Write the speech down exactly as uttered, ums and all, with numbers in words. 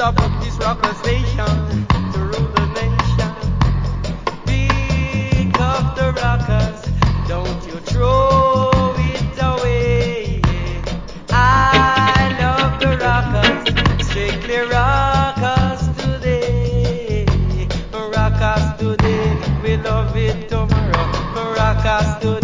stop up this rocker station to rule the nation. Pick up the rockers, don't you throw it away. I love the rockers, strictly rockers today. Rockers today, we love it tomorrow. Rockers today.